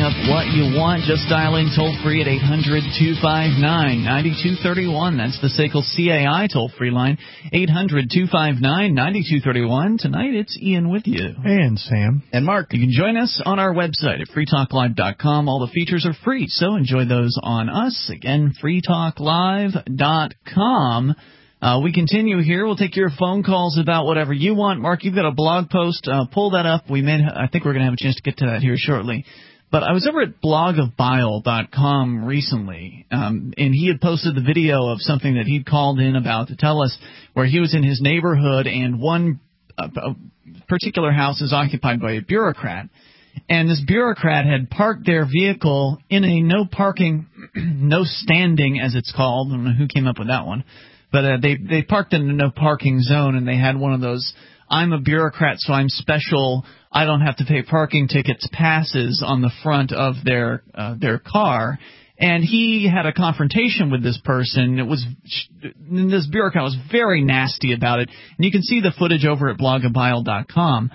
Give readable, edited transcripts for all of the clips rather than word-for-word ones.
up what you want. Just dial in toll-free at 800-259-9231. That's the SACL CAI toll-free line, 800-259-9231. Tonight, it's Ian with you. And Sam. And Mark. You can join us on our website at freetalklive.com. All the features are free, so enjoy those on us. Again, freetalklive.com. We continue here. We'll take your phone calls about whatever you want. Mark, you've got a blog post. Pull that up. I think we're going to have a chance to get to that here shortly. But I was over at blogofbile.com recently, and he had posted the video of something that he'd called in about to tell us where he was in his neighborhood and one particular house is occupied by a bureaucrat. And this bureaucrat had parked their vehicle in a no parking, no standing, as it's called. I don't know who came up with that one. But they parked in a no parking zone, and they had one of those, I'm a bureaucrat, so I'm special, I don't have to pay parking tickets passes on the front of their car. And he had a confrontation with this person. This bureaucrat was very nasty about it. And you can see the footage over at blogofbile.com.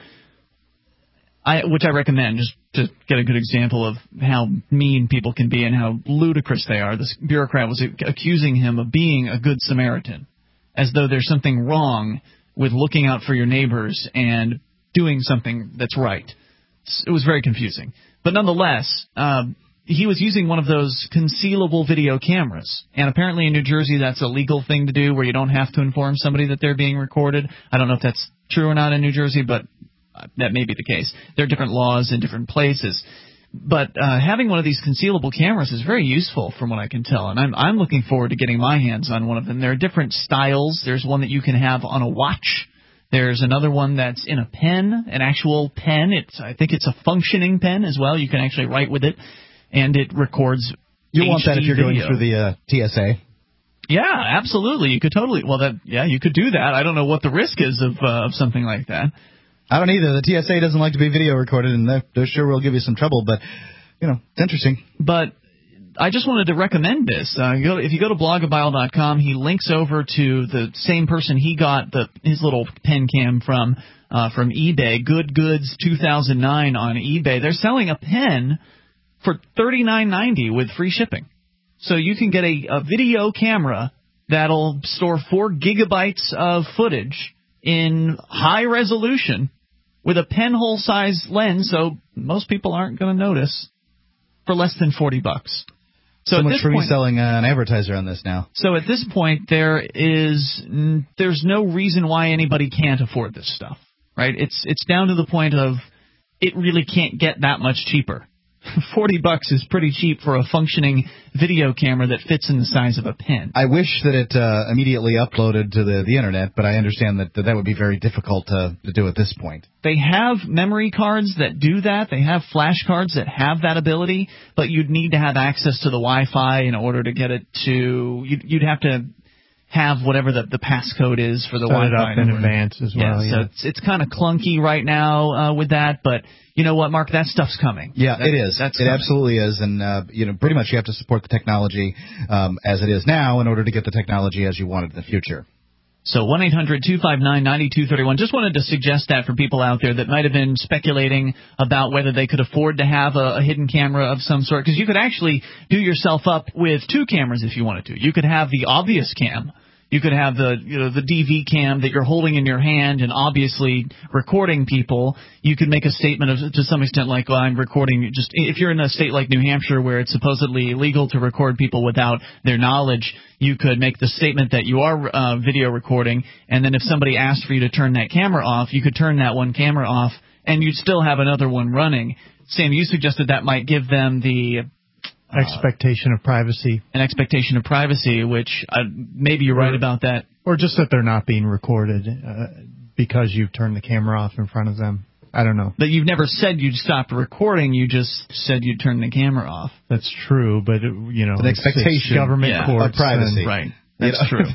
Which I recommend, just to get a good example of how mean people can be and how ludicrous they are. This bureaucrat was accusing him of being a good Samaritan, as though there's something wrong with looking out for your neighbors and doing something that's right. It was very confusing. But nonetheless, he was using one of those concealable video cameras. And apparently in New Jersey that's a legal thing to do where you don't have to inform somebody that they're being recorded. I don't know if that's true or not in New Jersey, but that may be the case. There are different laws in different places. But having one of these concealable cameras is very useful from what I can tell. And I'm looking forward to getting my hands on one of them. There are different styles. There's one that you can have on a watch. There's another one that's in a pen, an actual pen. I think it's a functioning pen as well. You can actually write with it, and it records You want that if you're video. going through the TSA? Yeah, absolutely. You could totally. Well, you could do that. I don't know what the risk is of something like that. I don't either. The TSA doesn't like to be video recorded, and they sure will give you some trouble, but, it's interesting. But I just wanted to recommend this. If you go to blogofbile.com, he links over to the same person he got his little pen cam from eBay, Good Goods 2009 on eBay. They're selling a pen for $39.90 with free shipping. So you can get a video camera that'll store 4 gigabytes of footage in high resolution with a penhole size lens, so most people aren't going to notice, for less than $40. So much for me selling an advertiser on this now. So at this point, there's no reason why anybody can't afford this stuff, right? It's down to the point of it really can't get that much cheaper. $40 is pretty cheap for a functioning video camera that fits in the size of a pen. I wish that it immediately uploaded to the internet, but I understand that would be very difficult to do at this point. They have memory cards that do that. They have flash cards that have that ability, but you'd need to have access to the Wi-Fi in order to get it to. You'd have to have whatever the passcode is for the Wi-Fi. Set it up in advance as well. Yeah. So it's kind of clunky right now with that, but you know what, Mark? That stuff's coming. Yeah, it is. It absolutely is, and pretty much you have to support the technology as it is now in order to get the technology as you want it in the future. So 1-800-259-9231. Just wanted to suggest that for people out there that might have been speculating about whether they could afford to have a hidden camera of some sort, because you could actually do yourself up with 2 cameras if you wanted to. You could have the obvious cam. You could have the DV cam that you're holding in your hand and obviously recording people. You could make a statement to some extent like, well, I'm recording. Just if you're in a state like New Hampshire where it's supposedly illegal to record people without their knowledge, you could make the statement that you are video recording, and then if somebody asked for you to turn that camera off, you could turn that one camera off, and you'd still have another one running. Sam, you suggested that might give them the expectation of privacy. An expectation of privacy, which maybe you're right about that. Or just that they're not being recorded because you've turned the camera off in front of them. I don't know. But you've never said you'd stop recording. You just said you'd turn the camera off. That's true, but, an expectation government courts of privacy. Right. That's true.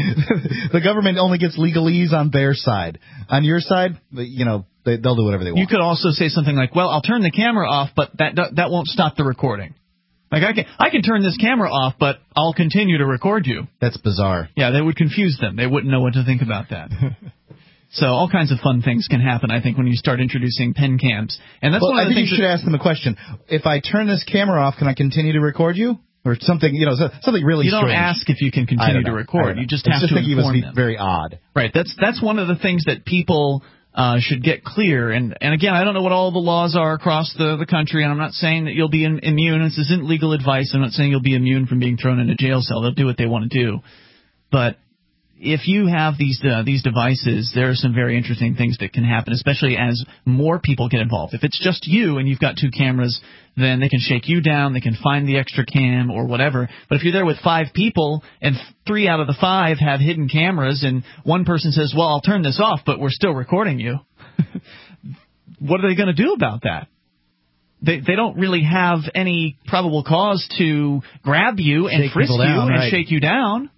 The government only gets legalese on their side. On your side, they'll do whatever they want. You could also say something like, well, I'll turn the camera off, but that won't stop the recording. Like, I can turn this camera off, but I'll continue to record you. That's bizarre. Yeah, that would confuse them. They wouldn't know what to think about that. So all kinds of fun things can happen, I think, when you start introducing pen cams. And that's one of the things. I think you should ask them a question. If I turn this camera off, can I continue to record you? Or something, something really strange. You don't ask if you can continue to record. You just have to inform them. Very odd. Right. That's one of the things that people should get clear. And again, I don't know what all the laws are across the country, and I'm not saying that you'll be immune. This isn't legal advice. I'm not saying you'll be immune from being thrown in a jail cell. They'll do what they want to do. But if you have these devices, there are some very interesting things that can happen, especially as more people get involved. If it's just you and you've got 2 cameras, then they can shake you down, they can find the extra cam or whatever. But if you're there with 5 people and 3 out of the 5 have hidden cameras and one person says, well, I'll turn this off, but we're still recording you, what are they going to do about that? They don't really have any probable cause to grab you and frisk you and shake you down.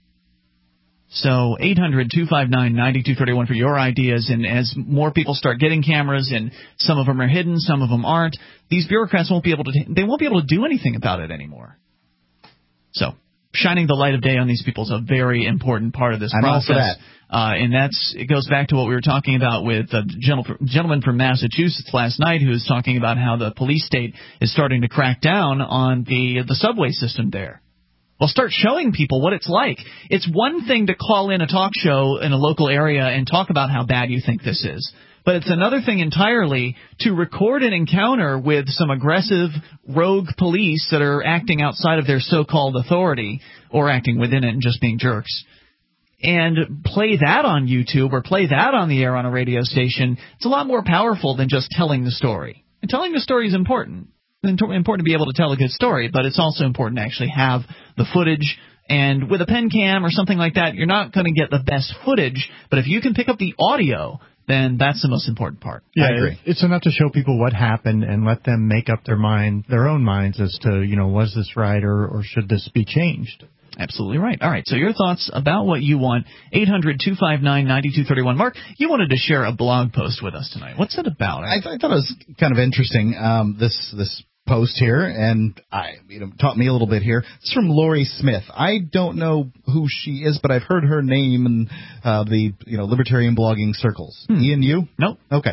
So 800-259-9231 for your ideas, and as more people start getting cameras, and some of them are hidden, some of them aren't, these bureaucrats won't be able to do anything about it anymore. So shining the light of day on these people is a very important part of this process. I'm all for that. And it goes back to what we were talking about with a gentleman from Massachusetts last night who was talking about how the police state is starting to crack down on the subway system there. Well, start showing people what it's like. It's one thing to call in a talk show in a local area and talk about how bad you think this is. But it's another thing entirely to record an encounter with some aggressive rogue police that are acting outside of their so-called authority or acting within it and just being jerks. And play that on YouTube or play that on the air on a radio station. It's a lot more powerful than just telling the story. And telling the story is important. It's important to be able to tell a good story, but it's also important to actually have the footage. And with a pen cam or something like that, you're not going to get the best footage, but if you can pick up the audio, then that's the most important part. Yeah, I agree. It's enough to show people what happened and let them make up their own minds as to, was this right or should this be changed? Absolutely right. All right, so your thoughts about what you want, 800-259-9231. Mark, you wanted to share a blog post with us tonight. What's it about? I thought it was kind of interesting, this post here, and taught me a little bit here. It's from Lori Smith. I don't know who she is, but I've heard her name in the libertarian blogging circles. Ian, you? Nope. Okay.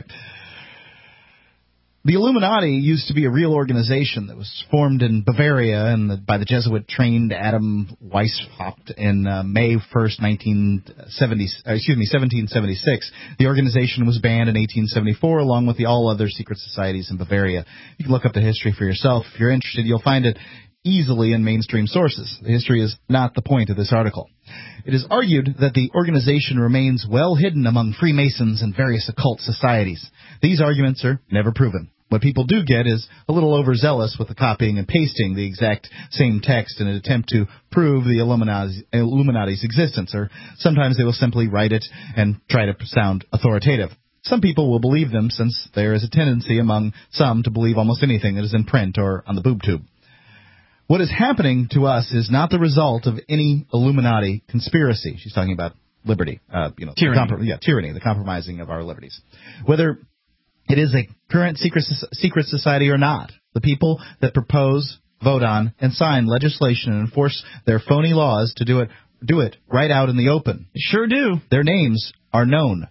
The Illuminati used to be a real organization that was formed in Bavaria by the Jesuit-trained Adam Weishaupt in May 1st, 1776. The organization was banned in 1874, along with all other secret societies in Bavaria. You can look up the history for yourself. If you're interested, you'll find it easily in mainstream sources. The history is not the point of this article. It is argued that the organization remains well hidden among Freemasons and various occult societies. These arguments are never proven. What people do get is a little overzealous with the copying and pasting the exact same text in an attempt to prove the Illuminati's existence, or sometimes they will simply write it and try to sound authoritative. Some people will believe them, since there is a tendency among some to believe almost anything that is in print or on the boob tube. What is happening to us is not the result of any Illuminati conspiracy. She's talking about liberty, tyranny. Tyranny, the compromising of our liberties. Whether it is a current secret society or not, the people that propose, vote on, and sign legislation and enforce their phony laws to do it right out in the open. They sure do. Their names are known.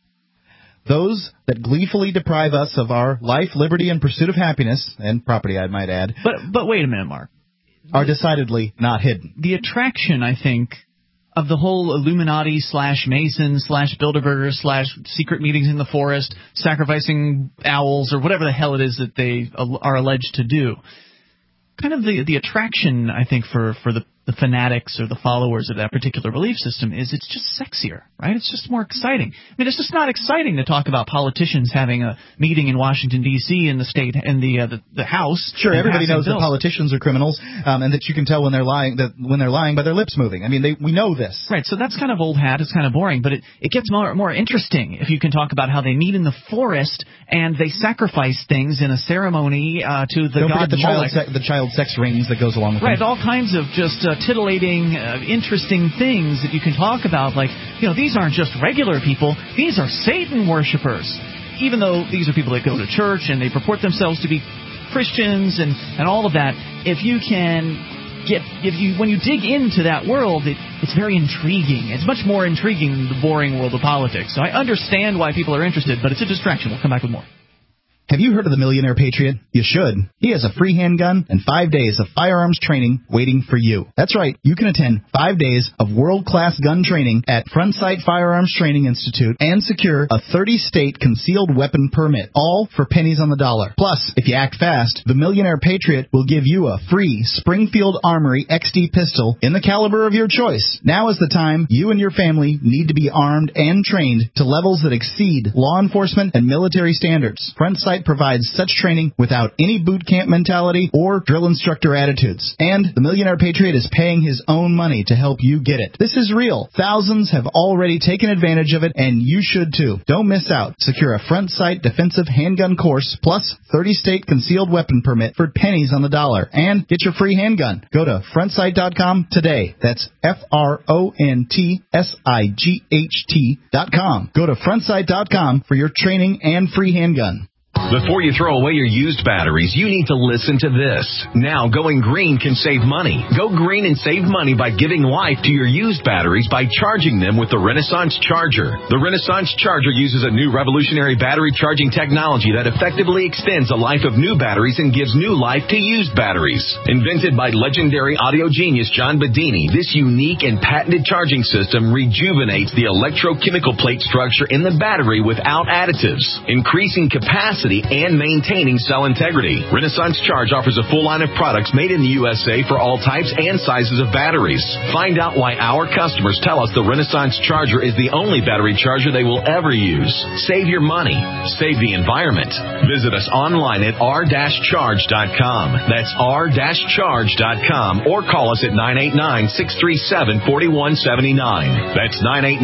Those that gleefully deprive us of our life, liberty, and pursuit of happiness, and property, I might add. But wait a minute, Mark. Are decidedly not hidden. The attraction, I think, of the whole Illuminati /Mason /Bilderberger /secret meetings in the forest, sacrificing owls, or whatever the hell it is that they are alleged to do. Kind of the attraction, I think, for the fanatics or the followers of that particular belief system is it's just sexier, right? It's just more exciting. I mean, it's just not exciting to talk about politicians having a meeting in Washington, D.C. in the state and the House. Sure, everybody knows that politicians are criminals, and that you can tell when they're lying by their lips moving. I mean, we know this. Right, so that's kind of old hat. It's kind of boring, but it gets more interesting if you can talk about how they meet in the forest and they sacrifice things in a ceremony to the god Moloch. The child sex rings that goes along with it. Right, all kinds of just titillating, interesting things that you can talk about, like, these aren't just regular people, these are Satan worshipers. Even though these are people that go to church and they purport themselves to be Christians and all of that, if you can when you dig into that world, it's very intriguing. It's much more intriguing than the boring world of politics. So I understand why people are interested, but it's a distraction. We'll come back with more. Have you heard of the Millionaire Patriot? You should. He has a free handgun and 5 days of firearms training waiting for you. That's right. You can attend 5 days of world-class gun training at Front Sight Firearms Training Institute and secure a 30-state concealed weapon permit, all for pennies on the dollar. Plus, if you act fast, the Millionaire Patriot will give you a free Springfield Armory XD pistol in the caliber of your choice. Now is the time you and your family need to be armed and trained to levels that exceed law enforcement and military standards. Front Sight provides such training without any boot camp mentality or drill instructor attitudes. And the Millionaire Patriot is paying his own money to help you get it. This is real. Thousands have already taken advantage of it, and you should too. Don't miss out. Secure a Front Sight defensive handgun course plus 30-state concealed weapon permit for pennies on the dollar. And get your free handgun. Go to frontsight.com today. That's FRONTSIGHT.com. Go to frontsight.com for your training and free handgun. Before you throw away your used batteries, you need to listen to this. Now, going green can save money. Go green and save money by giving life to your used batteries by charging them with the Renaissance Charger. The Renaissance Charger uses a new revolutionary battery charging technology that effectively extends the life of new batteries and gives new life to used batteries. Invented by legendary audio genius John Bedini, this unique and patented charging system rejuvenates the electrochemical plate structure in the battery without additives, increasing capacity and maintaining cell integrity. Renaissance Charge offers a full line of products made in the USA for all types and sizes of batteries. Find out why our customers tell us the Renaissance Charger is the only battery charger they will ever use. Save your money. Save the environment. Visit us online at r-charge.com. That's r-charge.com, or call us at 989-637-4179. That's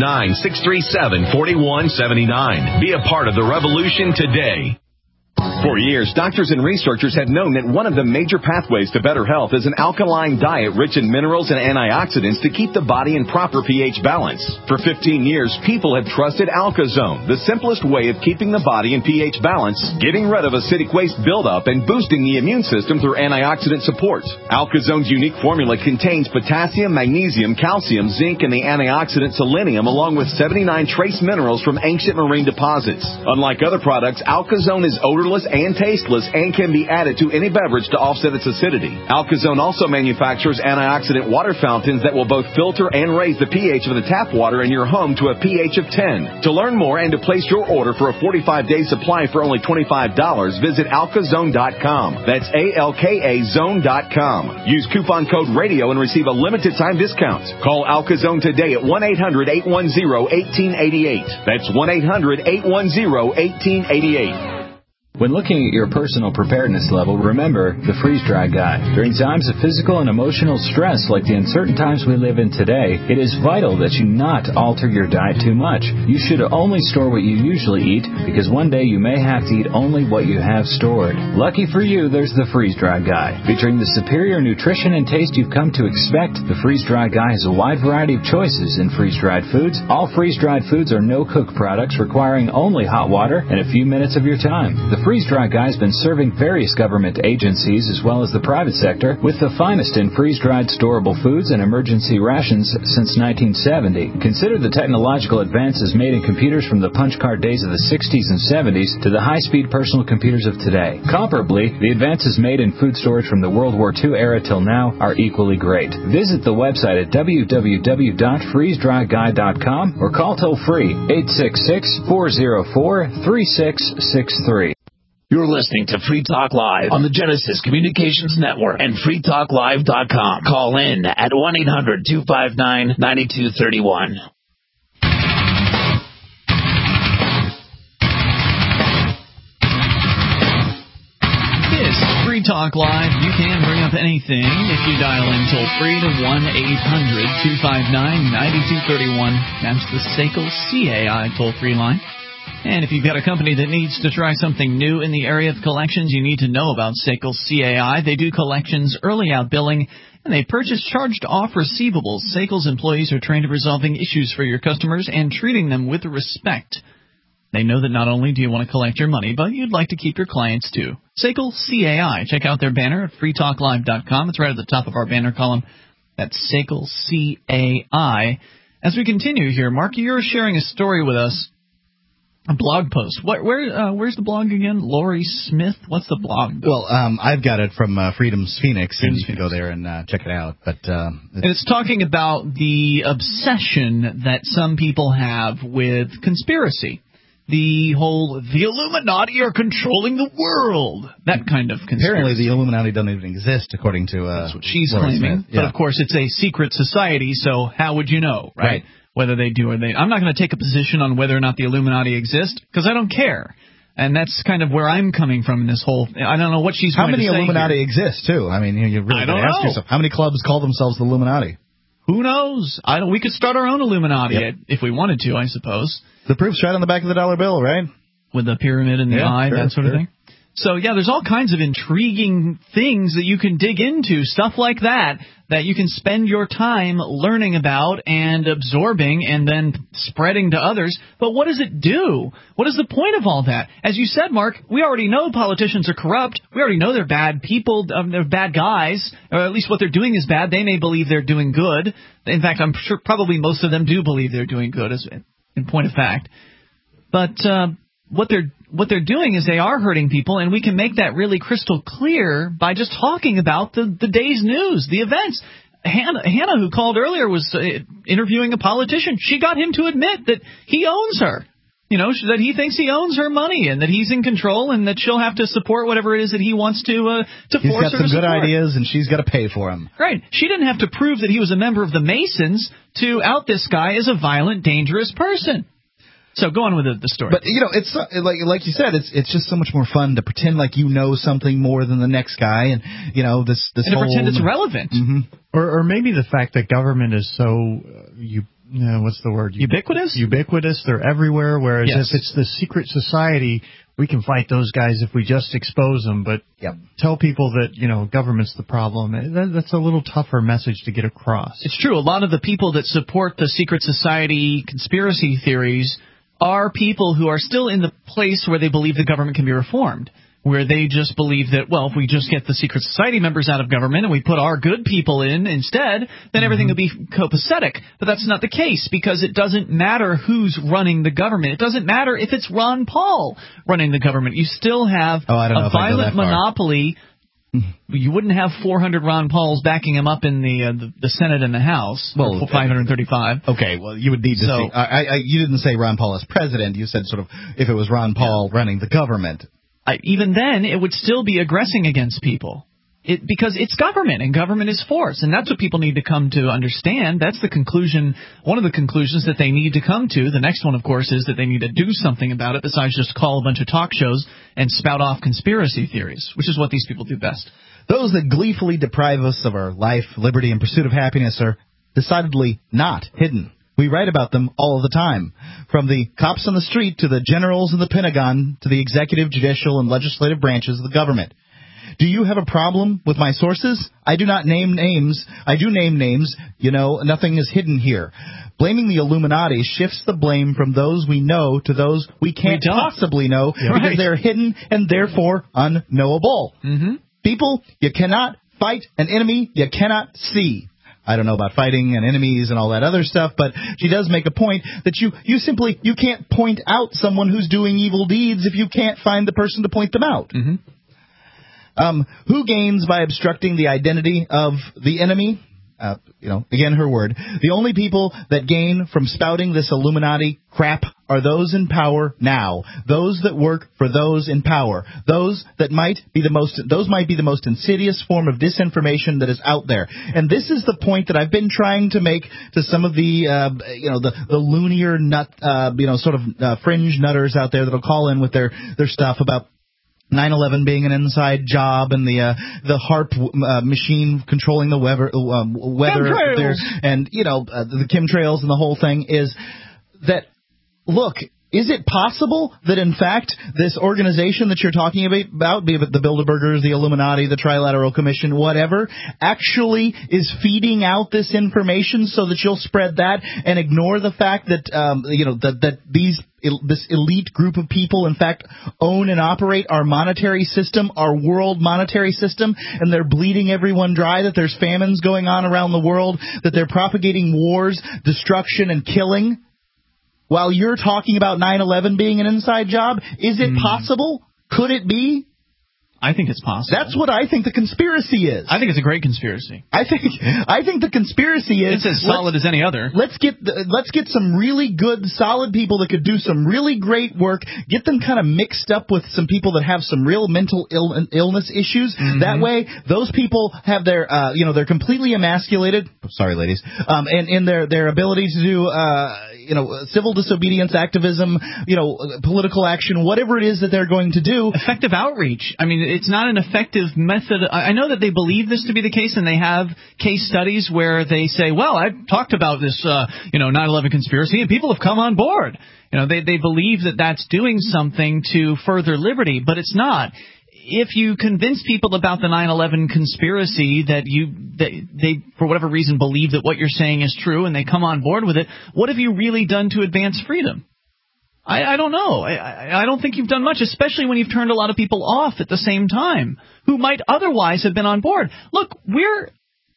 989-637-4179. Be a part of the revolution today. For years, doctors and researchers have known that one of the major pathways to better health is an alkaline diet rich in minerals and antioxidants to keep the body in proper pH balance. For 15 years, people have trusted AlkaZone, the simplest way of keeping the body in pH balance, getting rid of acidic waste buildup, and boosting the immune system through antioxidant support. AlkaZone's unique formula contains potassium, magnesium, calcium, zinc, and the antioxidant selenium, along with 79 trace minerals from ancient marine deposits. Unlike other products, AlkaZone is odorless and tasteless and can be added to any beverage to offset its acidity. AlkaZone also manufactures antioxidant water fountains that will both filter and raise the pH of the tap water in your home to a pH of 10. To learn more and to place your order for a 45-day supply for only $25, visit alkazone.com. That's ALKA zone.com. Use coupon code RADIO and receive a limited time discount. Call AlkaZone today at 1-800-810-1888. That's 1-800-810-1888. When looking at your personal preparedness level, remember the freeze-dry guide. During times of physical and emotional stress like the uncertain times we live in today, it is vital that you not alter your diet too much. You should only store what you usually eat, because one day you may have to eat only what you have stored. Lucky for you, there's the freeze-dry guide. Featuring the superior nutrition and taste you've come to expect, the freeze-dry guide has a wide variety of choices in freeze-dried foods. All freeze-dried foods are no-cook products requiring only hot water and a few minutes of your time. The Freeze-Dry Guide has been serving various government agencies as well as the private sector with the finest in freeze-dried storable foods and emergency rations since 1970. Consider the technological advances made in computers from the punch card days of the 60s and 70s to the high-speed personal computers of today. Comparably, the advances made in food storage from the World War II era till now are equally great. Visit the website at www.freezedryguide.com or call toll-free 866-404-3663. You're listening to Free Talk Live on the Genesis Communications Network and freetalklive.com. Call in at 1-800-259-9231. This is Free Talk Live. You can bring up anything if you dial in toll-free to 1-800-259-9231. That's the SACL CAI toll-free line. And if you've got a company that needs to try something new in the area of collections, you need to know about SACL CAI. They do collections, early out billing, and they purchase charged-off receivables. SACL's employees are trained at resolving issues for your customers and treating them with respect. They know that not only do you want to collect your money, but you'd like to keep your clients too. SACL CAI. Check out their banner at freetalklive.com. It's right at the top of our banner column. That's SACL CAI. As we continue here, Mark, you're sharing a story with us. A blog post. Where's the blog again? Lori Smith? What's the blog? Well, I've got it from Freedom's Phoenix, and you can go there and check it out. But it's talking about the obsession that some people have with conspiracy. The Illuminati are controlling the world. That kind of conspiracy. Apparently the Illuminati doesn't even exist, according to that's what she's Lori claiming. Smith. Yeah. But, of course, it's a secret society, so how would you know, right? Whether they do or they... I'm not going to take a position on whether or not the Illuminati exist, because I don't care. And that's kind of where I'm coming from in this whole... I don't know what she's going to say. How many Illuminati exist, too? I mean, you really got to ask yourself, how many clubs call themselves the Illuminati? Who knows? We could start our own Illuminati if we wanted to, I suppose. The proof's right on the back of the dollar bill, right? With the pyramid in the eye, that sort of thing. So, yeah, there's all kinds of intriguing things that you can dig into, stuff like that you can spend your time learning about and absorbing and then spreading to others. But what does it do? What is the point of all that? As you said, Mark, we already know politicians are corrupt. We already know they're bad people. They're bad guys, or at least what they're doing is bad. They may believe they're doing good. In fact, I'm sure probably most of them do believe they're doing good, in point of fact. But what they're doing is they are hurting people, and we can make that really crystal clear by just talking about the day's news, the events. Hannah, who called earlier, was interviewing a politician. She got him to admit that he owns her. You know, that he thinks he owns her money and that he's in control and that she'll have to support whatever it is that he wants to force her to support. He's got some good ideas, and she's got to pay for them. Right. She didn't have to prove that he was a member of the Masons to out this guy as a violent, dangerous person. So go on with the story. But, you know, it's like you said, it's just so much more fun to pretend like you know something more than the next guy, and, you know, this and whole... to pretend it's relevant. Mm-hmm. Or maybe the fact that government is so... what's the word? Ubiquitous? Ubiquitous. They're everywhere, whereas if it's the secret society, we can fight those guys if we just expose them. But tell people that, you know, government's the problem. That's a little tougher message to get across. It's true. A lot of the people that support the secret society conspiracy theories are people who are still in the place where they believe the government can be reformed, where they just believe that, well, if we just get the secret society members out of government and we put our good people in instead, then everything will be copacetic. But that's not the case, because it doesn't matter who's running the government. It doesn't matter if it's Ron Paul running the government. You still have a violent monopoly. You wouldn't have 400 Ron Pauls backing him up in the Senate and the House. Well, 535. Okay, well, you would need to see. You didn't say Ron Paul as president. You said sort of if it was Ron Paul running the government. Even then, it would still be aggressing against people. Because it's government, and government is force, and that's what people need to come to understand. That's the conclusion, one of the conclusions that they need to come to. The next one, of course, is that they need to do something about it besides just call a bunch of talk shows and spout off conspiracy theories, which is what these people do best. Those that gleefully deprive us of our life, liberty, and pursuit of happiness are decidedly not hidden. We write about them all of the time, from the cops on the street to the generals in the Pentagon to the executive, judicial, and legislative branches of the government. Do you have a problem with my sources? I do not name names. I do name names. You know, nothing is hidden here. Blaming the Illuminati shifts the blame from those we know to those we can't possibly know because they're hidden and therefore unknowable. Mm-hmm. People, you cannot fight an enemy you cannot see. I don't know about fighting and enemies and all that other stuff, but she does make a point that you can't point out someone who's doing evil deeds if you can't find the person to point them out. Mm-hmm. Who gains by obstructing the identity of the enemy? Again, her word. The only people that gain from spouting this Illuminati crap are those in power now. Those that work for those in power. Those might be the most insidious form of disinformation that is out there. And this is the point that I've been trying to make to some of the loonier fringe nutters out there that'll call in with their stuff about 9/11 being an inside job and the HAARP machine controlling the weather there, and the chemtrails and the whole thing is that, look, Is it possible that, in fact, this organization that you're talking about, be it the Bilderbergers, the Illuminati, the Trilateral Commission, whatever, actually is feeding out this information so that you'll spread that and ignore the fact that, this elite group of people, in fact, own and operate our monetary system, our world monetary system, and they're bleeding everyone dry, that there's famines going on around the world, that they're propagating wars, destruction, and killing? While you're talking about 9/11 being an inside job, is it possible? Could it be? I think it's possible. That's what I think the conspiracy is. I think it's a great conspiracy. I think the conspiracy is... It's as solid as any other. Let's get some really good, solid people that could do some really great work. Get them kind of mixed up with some people that have some real mental illness issues. That way, those people have their, they're completely emasculated. Sorry, ladies. And in their ability to do, civil disobedience, activism, political action, whatever it is that they're going to do. Effective outreach. I mean, it's not an effective method. I know that they believe this to be the case, and they have case studies where they say, well, I talked about this, 9/11 conspiracy, and people have come on board. They believe that that's doing something to further liberty, but it's not. If you convince people about the 9/11 conspiracy that they for whatever reason believe that what you're saying is true and they come on board with it, what have you really done to advance freedom? I don't know. I don't think you've done much, especially when you've turned a lot of people off at the same time who might otherwise have been on board. Look, we're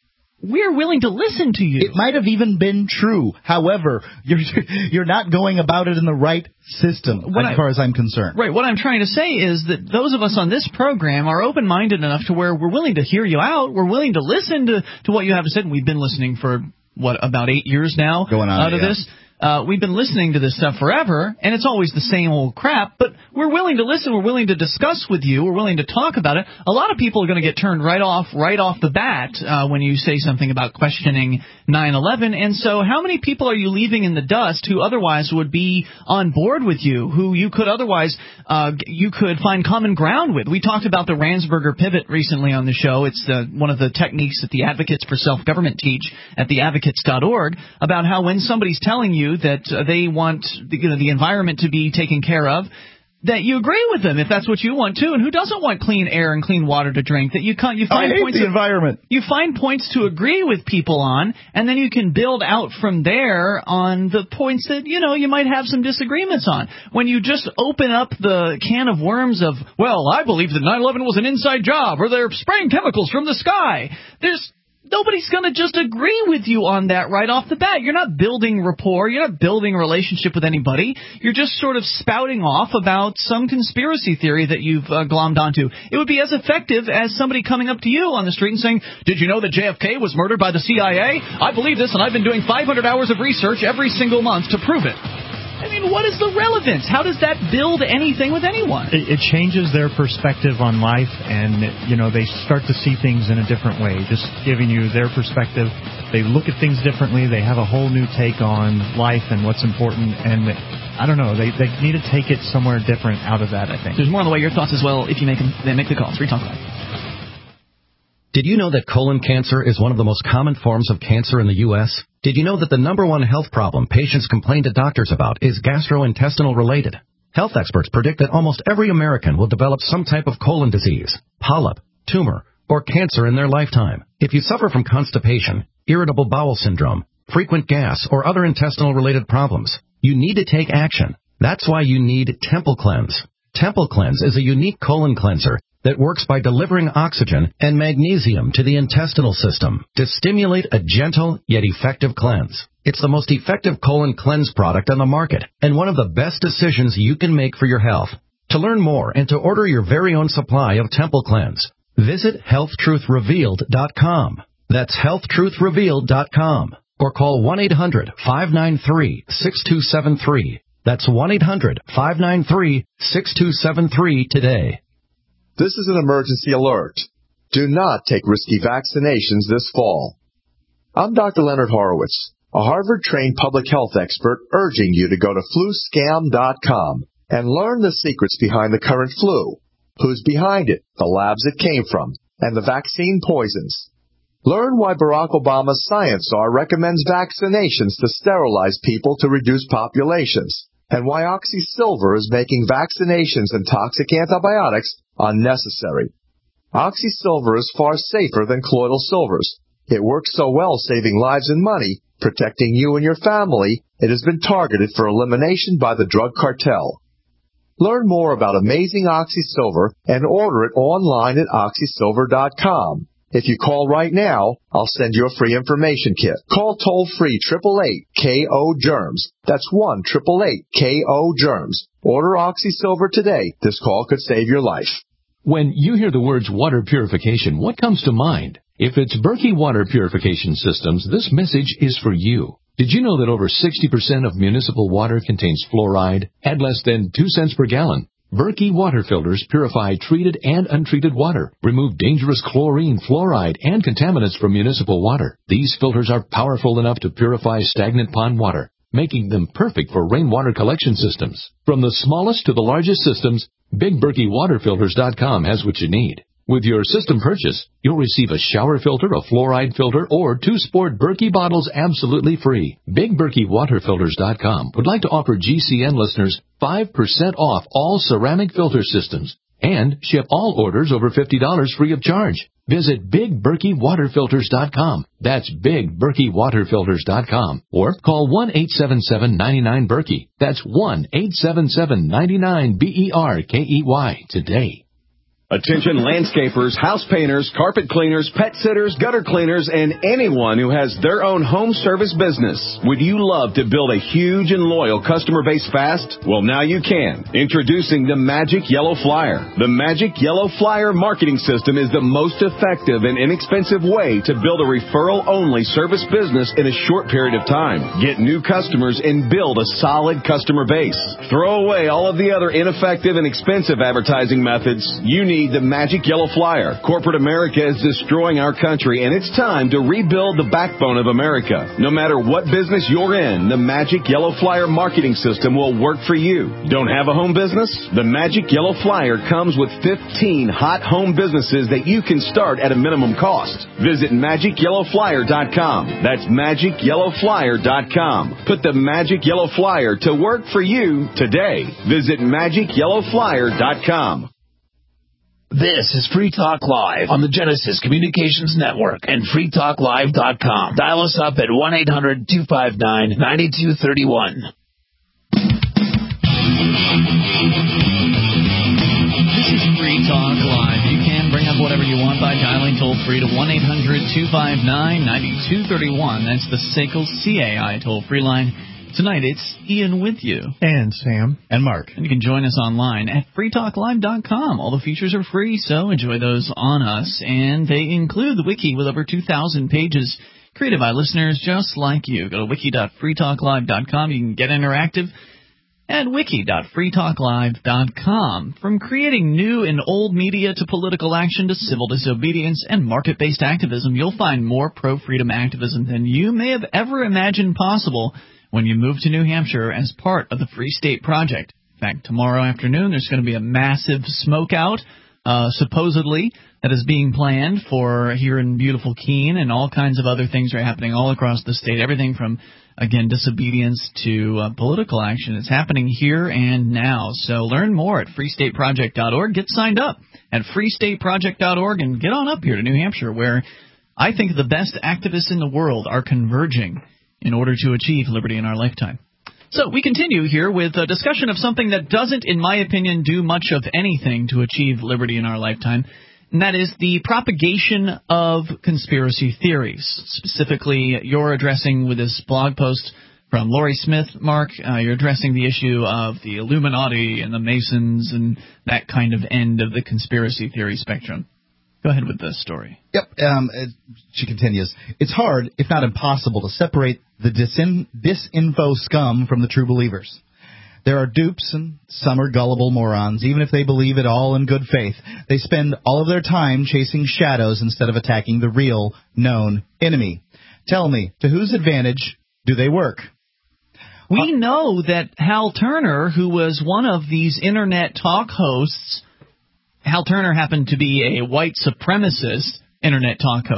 willing to listen to you. It might have even been true. However, you're not going about it in the right system, as far as I'm concerned. Right. What I'm trying to say is that those of us on this program are open-minded enough to where we're willing to hear you out. We're willing to listen to what you have to say. And we've been listening for, about 8 years now going on, out of this. We've been listening to this stuff forever, and it's always the same old crap, but we're willing to listen, we're willing to discuss with you, we're willing to talk about it. A lot of people are going to get turned right off the bat when you say something about questioning 9/11, and so how many people are you leaving in the dust who otherwise would be on board with you, who you could otherwise you could find common ground with? We talked about the Ransberger pivot recently on the show. It's one of the techniques that the Advocates for Self-Government teach at theadvocates.org, about how when somebody's telling you that they want the environment to be taken care of, that you agree with them if that's what you want too. And who doesn't want clean air and clean water to drink? That you find points the environment. You find points to agree with people on, and then you can build out from there on the points that you might have some disagreements on. When you just open up the can of worms of, well, I believe that 9/11 was an inside job, or they're spraying chemicals from the sky. Nobody's going to just agree with you on that right off the bat. You're not building rapport. You're not building a relationship with anybody. You're just sort of spouting off about some conspiracy theory that you've glommed onto. It would be as effective as somebody coming up to you on the street and saying, did you know that JFK was murdered by the CIA? I believe this, and I've been doing 500 hours of research every single month to prove it. I mean, what is the relevance? How does that build anything with anyone? It changes their perspective on life, and, they start to see things in a different way. Just giving you their perspective, they look at things differently. They have a whole new take on life and what's important, and I don't know. They need to take it somewhere different out of that, I think. There's more on the way. Your thoughts as well if you make the calls. Free Talk Live. Did you know that colon cancer is one of the most common forms of cancer in the U.S.? Did you know that the number one health problem patients complain to doctors about is gastrointestinal related? Health experts predict that almost every American will develop some type of colon disease, polyp, tumor, or cancer in their lifetime. If you suffer from constipation, irritable bowel syndrome, frequent gas, or other intestinal related problems, you need to take action. That's why you need Temple Cleanse. Temple Cleanse is a unique colon cleanser that works by delivering oxygen and magnesium to the intestinal system to stimulate a gentle yet effective cleanse. It's the most effective colon cleanse product on the market and one of the best decisions you can make for your health. To learn more and to order your very own supply of Temple Cleanse, visit HealthTruthRevealed.com. That's HealthTruthRevealed.com. Or call 1-800-593-6273. That's 1-800-593-6273 today. This is an emergency alert. Do not take risky vaccinations this fall. I'm Dr. Leonard Horowitz, a Harvard-trained public health expert, urging you to go to fluscam.com and learn the secrets behind the current flu, who's behind it, the labs it came from, and the vaccine poisons. Learn why Barack Obama's science czar recommends vaccinations to sterilize people to reduce populations. and why OxySilver is making vaccinations and toxic antibiotics unnecessary. OxySilver is far safer than colloidal silvers. It works so well saving lives and money, protecting you and your family, it has been targeted for elimination by the drug cartel. Learn more about amazing OxySilver and order it online at OxySilver.com. If you call right now, I'll send you a free information kit. Call toll-free 888-KO-GERMS. That's 1-888-KO-GERMS. Order OxySilver today. This call could save your life. When you hear the words water purification, what comes to mind? If it's Berkey Water Purification Systems, this message is for you. Did you know that over 60% of municipal water contains fluoride at less than 2 cents per gallon? Berkey water filters purify treated and untreated water, remove dangerous chlorine, fluoride, and contaminants from municipal water. These filters are powerful enough to purify stagnant pond water, making them perfect for rainwater collection systems. From the smallest to the largest systems, BigBerkeyWaterFilters.com has what you need. With your system purchase, you'll receive a shower filter, a fluoride filter, or 2 sport Berkey bottles absolutely free. BigBerkeyWaterFilters.com would like to offer GCN listeners 5% off all ceramic filter systems and ship all orders over $50 free of charge. Visit BigBerkeyWaterFilters.com. That's BigBerkeyWaterFilters.com. Or call 1-877-99-BERKEY. That's 1-877-99-BERKEY today. Attention landscapers, house painters, carpet cleaners, pet sitters, gutter cleaners, and anyone who has their own home service business. Would you love to build a huge and loyal customer base fast? Well, now you can. Introducing the Magic Yellow Flyer. The Magic Yellow Flyer marketing system is the most effective and inexpensive way to build a referral-only service business in a short period of time. Get new customers and build a solid customer base. Throw away all of the other ineffective and expensive advertising methods. You need the Magic Yellow Flyer. Corporate America is destroying our country, and it's time to rebuild the backbone of America. No matter what business you're in, the Magic Yellow Flyer marketing system will work for you. Don't have a home business? The Magic Yellow Flyer comes with 15 hot home businesses that you can start at a minimum cost. Visit MagicYellowFlyer.com. That's MagicYellowFlyer.com. Put the Magic Yellow Flyer to work for you today. Visit MagicYellowFlyer.com. This is Free Talk Live on the Genesis Communications Network and freetalklive.com. Dial us up at 1-800-259-9231. This is Free Talk Live. You can bring up whatever you want by dialing toll-free to 1-800-259-9231. That's the SACL CAI toll-free line. Tonight, it's Ian with you. And Sam. And Mark. And you can join us online at freetalklive.com. All the features are free, so enjoy those on us. And they include the wiki with over 2,000 pages created by listeners just like you. Go to wiki.freetalklive.com. You can get interactive at wiki.freetalklive.com. From creating new and old media to political action to civil disobedience and market-based activism, you'll find more pro-freedom activism than you may have ever imagined possible when you move to New Hampshire as part of the Free State Project. In fact, tomorrow afternoon there's going to be a massive smokeout, supposedly, that is being planned for here in beautiful Keene, and all kinds of other things are happening all across the state. Everything from, again, disobedience to political action is happening here and now. So learn more at freestateproject.org. Get signed up at freestateproject.org and get on up here to New Hampshire, where I think the best activists in the world are converging in order to achieve liberty in our lifetime. So we continue here with a discussion of something that doesn't, in my opinion, do much of anything to achieve liberty in our lifetime, and that is the propagation of conspiracy theories. Specifically, you're addressing with this blog post from Laurie Smith, Mark, you're addressing the issue of the Illuminati and the Masons and that kind of end of the conspiracy theory spectrum. Go ahead with the story. Yep. She continues. It's hard, if not impossible, to separate the disinfo scum from the true believers. There are dupes, and some are gullible morons, even if they believe it all in good faith. They spend all of their time chasing shadows instead of attacking the real, known enemy. Tell me, to whose advantage do they work? We know that Hal Turner, who was one of these Internet talk hosts, Hal Turner happened to be a white supremacist Internet talk host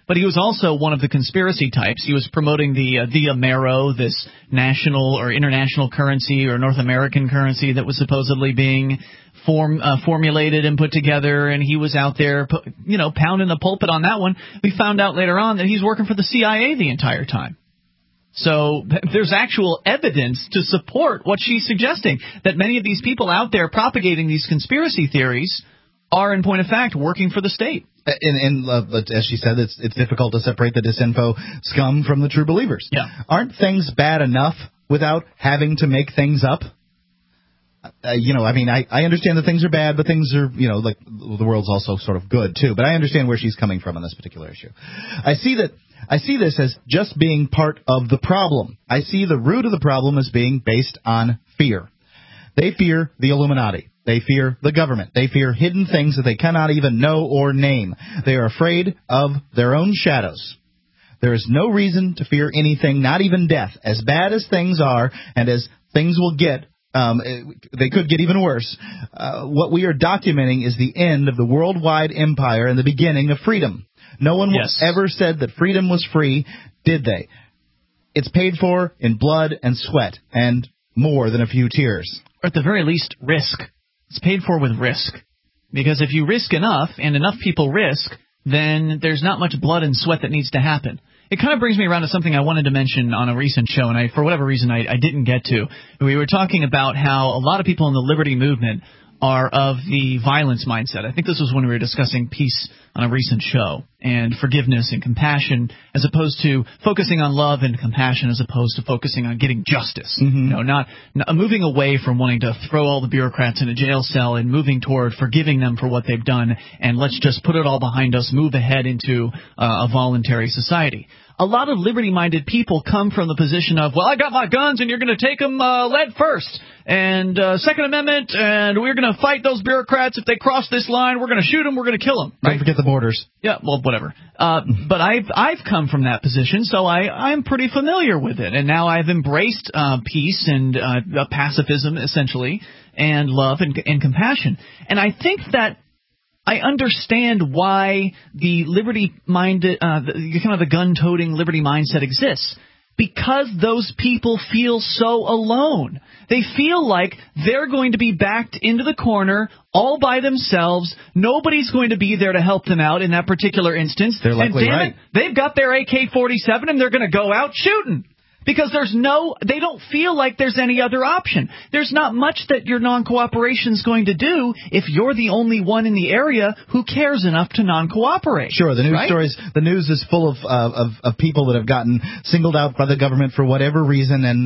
but he was also one of the conspiracy types. He was promoting the Amero, this national or international currency or North American currency that was supposedly being formulated and put together, and he was out there, pounding the pulpit on that one. We found out later on that he's working for the CIA the entire time. So there's actual evidence to support what she's suggesting, that many of these people out there propagating these conspiracy theories are, in point of fact, working for the state. And as she said, it's difficult to separate the disinfo scum from the true believers. Yeah. Aren't things bad enough without having to make things up? I understand that things are bad, but things are, like the world's also sort of good too. But I understand where she's coming from on this particular issue. I see this as just being part of the problem. I see the root of the problem as being based on fear. They fear the Illuminati. They fear the government. They fear hidden things that they cannot even know or name. They are afraid of their own shadows. There is no reason to fear anything, not even death. As bad as things are, and as things will get, they could get even worse. What we are documenting is the end of the worldwide empire and the beginning of freedom. No one ever said that freedom was free, did they? It's paid for in blood and sweat, and more than a few tears. Or at the very least, risk. It's paid for with risk. Because if you risk enough, and enough people risk, then there's not much blood and sweat that needs to happen. It kind of brings me around to something I wanted to mention on a recent show, and for whatever reason I didn't get to. We were talking about how a lot of people in the liberty movement are of the violence mindset. I think this was when we were discussing peace on a recent show, and forgiveness and compassion, as opposed to focusing on love and compassion, as opposed to focusing on getting justice. Mm-hmm. Not moving away from wanting to throw all the bureaucrats in a jail cell and moving toward forgiving them for what they've done, and let's just put it all behind us, move ahead into a voluntary society. A lot of liberty-minded people come from the position of, well, I got my guns and you're going to take them lead first, and Second Amendment, and we're going to fight those bureaucrats. If they cross this line, we're going to shoot them, we're going to kill them. Right? Don't forget the borders. Yeah, well, whatever. But I've come from that position, so I'm pretty familiar with it. And now I've embraced peace and pacifism, essentially, and love and compassion. And I think that I understand why the liberty-minded, the gun-toting liberty mindset exists. Because those people feel so alone. They feel like they're going to be backed into the corner all by themselves. Nobody's going to be there to help them out in that particular instance. They're likely and damn right. it, they've got their AK-47 and they're going to go out shooting. Because they don't feel like there's any other option. There's not much that your non-cooperation's going to do if you're the only one in the area who cares enough to non-cooperate. Sure, the news stories, the news is full of people that have gotten singled out by the government for whatever reason, and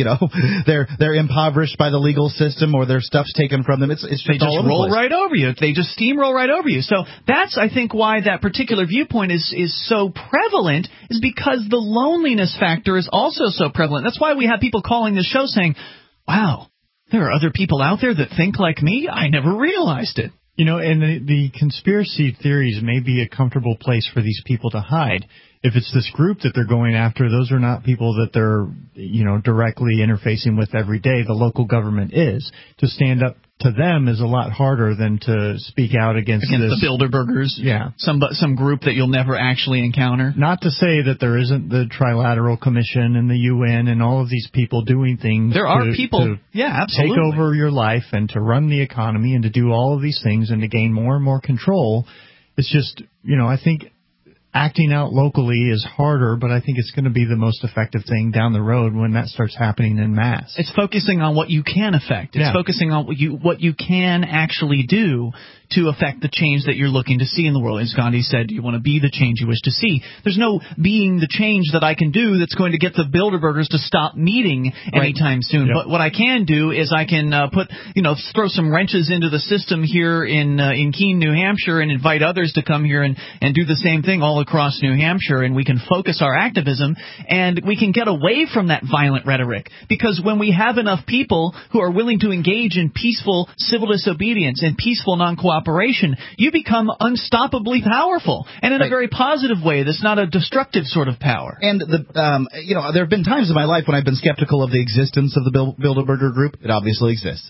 they're impoverished by the legal system, or their stuff's taken from them. They just roll right over you. They just steamroll right over you. So that's, I think, why that particular viewpoint is so prevalent, is because the loneliness factor is also so prevalent. That's why we have people calling this show saying, wow, there are other people out there that think like me? I never realized it. And the conspiracy theories may be a comfortable place for these people to hide. If it's this group that they're going after, those are not people that they're, directly interfacing with every day. The local government is. To stand up to them is a lot harder than to speak out against the Bilderbergers. Yeah. Some group that you'll never actually encounter. Not to say that there isn't the Trilateral Commission and the UN and all of these people doing things. There are people, absolutely, take over your life and to run the economy and to do all of these things and to gain more and more control. It's just, I think acting out locally is harder, but I think it's going to be the most effective thing down the road when that starts happening en masse. It's focusing on what you can affect. It's focusing on what you can actually do to affect the change that you're looking to see in the world. As Gandhi said, you want to be the change you wish to see. There's no being the change that I can do that's going to get the Bilderbergers to stop meeting anytime soon. But what I can do is I can throw some wrenches into the system here in Keene, New Hampshire, and invite others to come here and do the same thing all across New Hampshire, and we can focus our activism, and we can get away from that violent rhetoric. Because when we have enough people who are willing to engage in peaceful civil disobedience and peaceful non-cooperation, you become unstoppably powerful, and in a very positive way. That's not a destructive sort of power. And there have been times in my life when I've been skeptical of the existence of the Bilderberger Group. It obviously exists.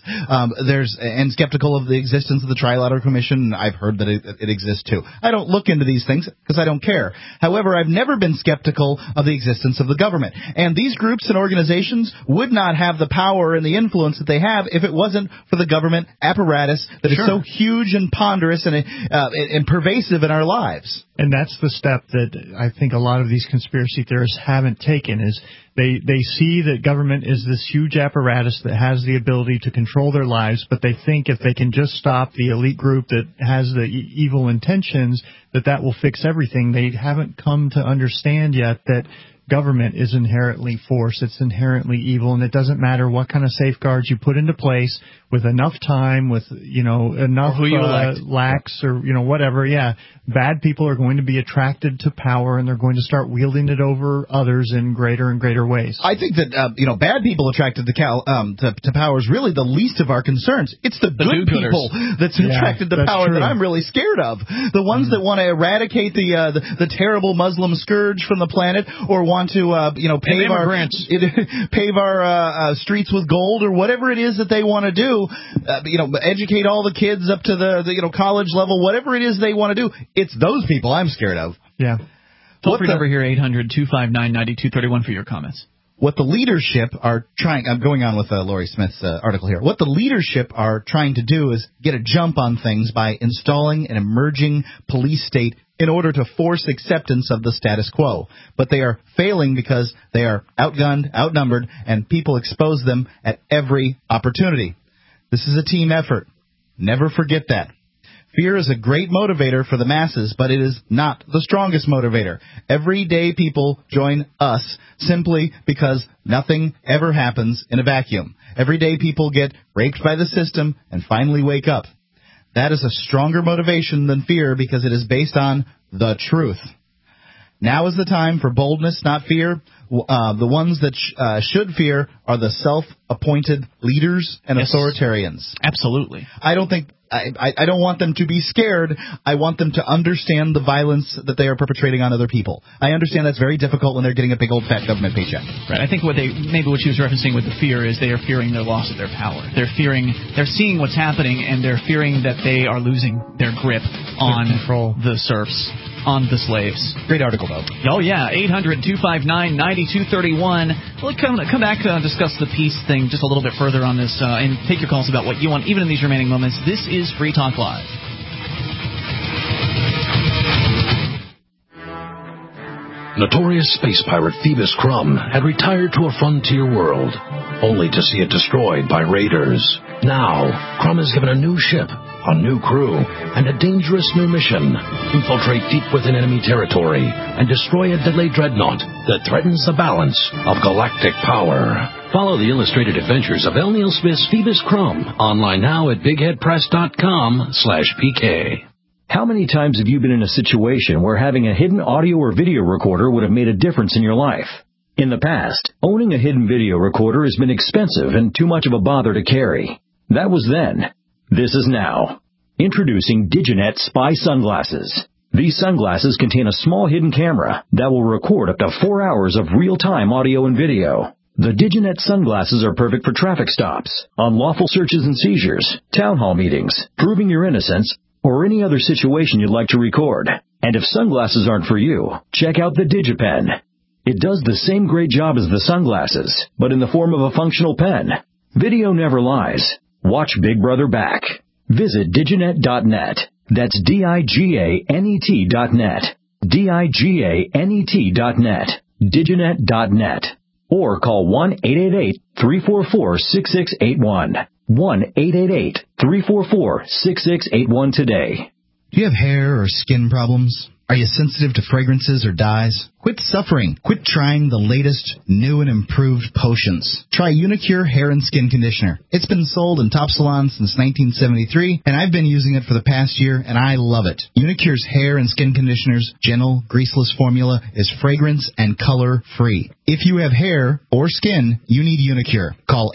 And skeptical of the existence of the Trilateral Commission. I've heard that it exists too. I don't look into these things because I don't care. However, I've never been skeptical of the existence of the government. And these groups and organizations would not have the power and the influence that they have if it wasn't for the government apparatus that is so huge and ponderous and pervasive in our lives. And that's the step that I think a lot of these conspiracy theorists haven't taken, is they see that government is this huge apparatus that has the ability to control their lives, but they think if they can just stop the elite group that has the evil intentions, that will fix everything. They haven't come to understand yet that government is inherently force. It's inherently evil, and it doesn't matter what kind of safeguards you put into place with enough time, with, enough lax or, whatever. Yeah. Bad people are going to be attracted to power, and they're going to start wielding it over others in greater and greater ways. I think that, bad people attracted to power is really the least of our concerns. It's the good people that's attracted to power that I'm really scared of. The ones that want to eradicate the terrible Muslim scourge from the planet, or want to, pave our streets with gold, or whatever it is that they want to do, educate all the kids up to the college level, whatever it is they want to do. It's those people I'm scared of. Yeah. Toll free number here, 800-259-9231 for your comments. What the leadership are trying, I'm going on with Laurie Smith's article here. What the leadership are trying to do is get a jump on things by installing an emerging police state in order to force acceptance of the status quo. But they are failing because they are outgunned, outnumbered, and people expose them at every opportunity. This is a team effort. Never forget that. Fear is a great motivator for the masses, but it is not the strongest motivator. Everyday people join us simply because nothing ever happens in a vacuum. Everyday people get raped by the system and finally wake up. That is a stronger motivation than fear because it is based on the truth. Now is the time for boldness, not fear. The ones that should fear are the self-appointed leaders and authoritarians. Absolutely. I don't want them to be scared. I want them to understand the violence that they are perpetrating on other people. I understand that's very difficult when they're getting a big old fat government paycheck. Right. I think what she was referencing with the fear is they are fearing their loss of their power. They're seeing what's happening, and they're fearing that they are losing their grip on the serfs, on the slaves. Great article, though. Oh, yeah. 800-259-9231. We'll come back to discuss the peace thing just a little bit further on this and take your calls about what you want, even in these remaining moments. This is Free Talk Live. Notorious space pirate Phoebus Crumb had retired to a frontier world, only to see it destroyed by raiders. Now, Crumb is given a new ship, a new crew, and a dangerous new mission: infiltrate deep within enemy territory and destroy a deadly dreadnought that threatens the balance of galactic power. Follow the illustrated adventures of L. Neil Smith's Phoebus Crumb online now at bigheadpress.com/PK. How many times have you been in a situation where having a hidden audio or video recorder would have made a difference in your life? In the past, owning a hidden video recorder has been expensive and too much of a bother to carry. That was then. This is now. Introducing Diginet Spy Sunglasses. These sunglasses contain a small hidden camera that will record up to 4 hours of real-time audio and video. The Diginet sunglasses are perfect for traffic stops, unlawful searches and seizures, town hall meetings, proving your innocence, or any other situation you'd like to record. And if sunglasses aren't for you, check out the DigiPen. It does the same great job as the sunglasses, but in the form of a functional pen. Video never lies. Watch Big Brother back. Visit Diginet.net. That's DIGANET.net. DIGANET.net. Diginet.net. Or call 1-888-344-6681. 1-888-344-6681 today. Do you have hair or skin problems? Are you sensitive to fragrances or dyes? Quit suffering. Quit trying the latest, new and improved potions. Try Unicure Hair and Skin Conditioner. It's been sold in top salons since 1973, and I've been using it for the past year, and I love it. Unicure's hair and skin conditioner's gentle, greaseless formula is fragrance and color-free. If you have hair or skin, you need Unicure. Call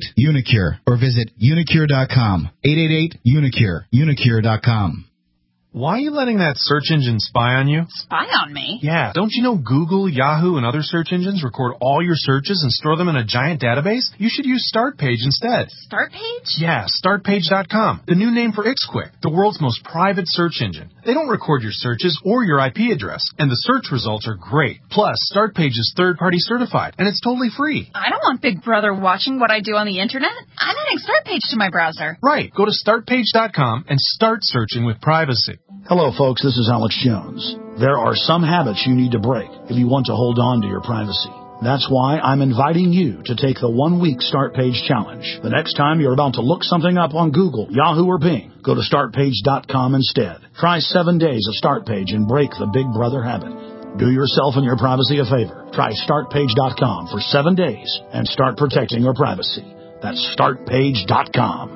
888-UNICURE or visit unicure.com. 888-UNICURE. Unicure.com. Why are you letting that search engine spy on you? Spy on me? Yeah. Don't you know Google, Yahoo, and other search engines record all your searches and store them in a giant database? You should use StartPage instead. StartPage? Yeah, StartPage.com. The new name for XQuick, the world's most private search engine. They don't record your searches or your IP address, and the search results are great. Plus, StartPage is third-party certified, and it's totally free. I don't want Big Brother watching what I do on the internet. I'm adding StartPage to my browser. Right. Go to StartPage.com and start searching with privacy. Hello, folks. This is Alex Jones. There are some habits you need to break if you want to hold on to your privacy. That's why I'm inviting you to take the 1-week StartPage challenge. The next time you're about to look something up on Google, Yahoo, or Bing, go to StartPage.com instead. Try 7 days of StartPage and break the Big Brother habit. Do yourself and your privacy a favor. Try StartPage.com for 7 days and start protecting your privacy. That's StartPage.com.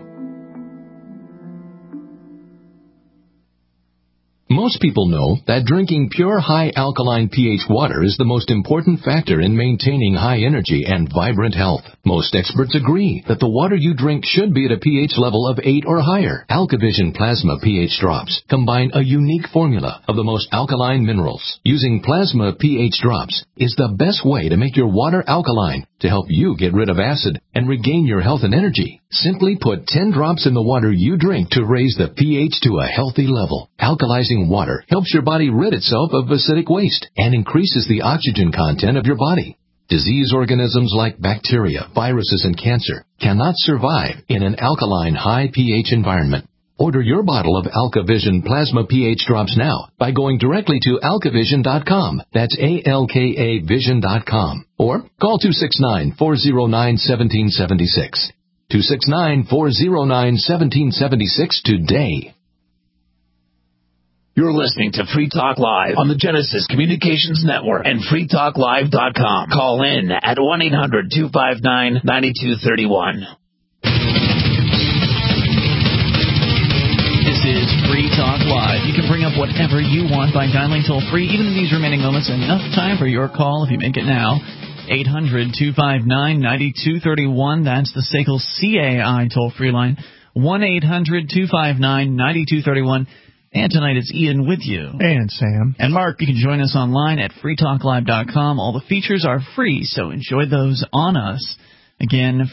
Most people know that drinking pure high alkaline pH water is the most important factor in maintaining high energy and vibrant health. Most experts agree that the water you drink should be at a pH level of 8 or higher. AlkaVision Plasma pH drops combine a unique formula of the most alkaline minerals. Using Plasma pH drops is the best way to make your water alkaline to help you get rid of acid and regain your health and energy. Simply put 10 drops in the water you drink to raise the pH to a healthy level. Alkalizing water helps your body rid itself of acidic waste and increases the oxygen content of your body. Disease organisms like bacteria, viruses, and cancer cannot survive in an alkaline high pH environment. Order your bottle of AlkaVision Plasma pH drops now by going directly to alkavision.com. That's ALKA Vision.com. Or call 269-409-1776. 269-409-1776 today. You're listening to Free Talk Live on the Genesis Communications Network and freetalklive.com. Call in at 1-800-259-9231. This is Free Talk Live. You can bring up whatever you want by dialing toll-free, even in these remaining moments. Enough time for your call if you make it now. 800-259-9231. That's the SACL CAI toll-free line. 1-800-259-9231. And tonight it's Ian with you. And Sam. And Mark. You can join us online at freetalklive.com. All the features are free, so enjoy those on us. Again,